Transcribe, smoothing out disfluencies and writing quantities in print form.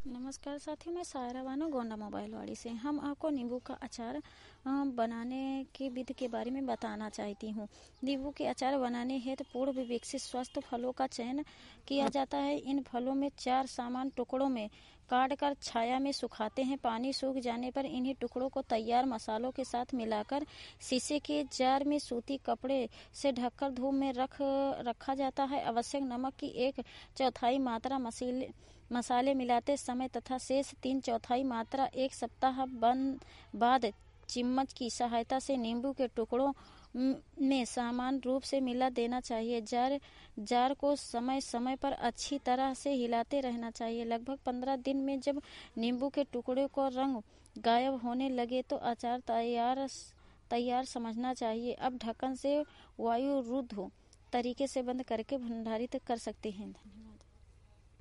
नमस्कार साथियों, मैं सायरा बानो गोंडा मोबाइल वाड़ी से। हम आपको नींबू का अचार बनाने की विधि के बारे में बताना चाहती हूँ। नींबू के अचार बनाने हेतु पूर्व विकसित स्वस्थ फलों का चयन किया जाता है। इन फलों में 4 समान टुकड़ों में काट कर छाया में सुखाते हैं। पानी सूख जाने पर इन्हीं टुकड़ों को तैयार मसालों के साथ मिलाकर शीशे के जार में सूती कपड़े से ढककर धूप में रखा जाता है। आवश्यक नमक की 1/4 मात्रा मसाले मिलाते समय तथा शेष 3/4 मात्रा 1 सप्ताह बाद चम्मच की सहायता से नींबू के टुकड़ों में समान रूप से मिला देना चाहिए। जार को समय समय पर अच्छी तरह से हिलाते रहना चाहिए। लगभग 15 दिन में जब नींबू के टुकड़े को रंग गायब होने लगे तो अचार तैयार समझना चाहिए। अब ढक्कन से वायुरुद्ध तरीके से बंद करके भंडारित कर सकते हैं। धन्यवाद।